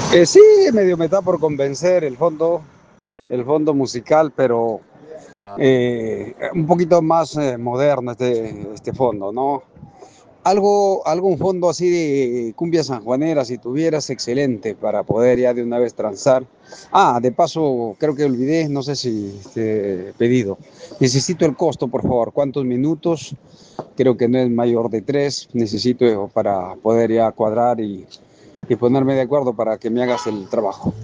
Sí, medio me está por convencer el fondo musical, pero un poquito más moderno este fondo, ¿no? Un fondo así de cumbia sanjuanera, si tuvieras, excelente, para poder ya de una vez transar. Ah, de paso, creo que olvidé, no sé si te he pedido. Necesito el costo, por favor. ¿Cuántos minutos? Creo que no es mayor de 3. Necesito para poder ya cuadrar y ponerme de acuerdo para que me hagas el trabajo.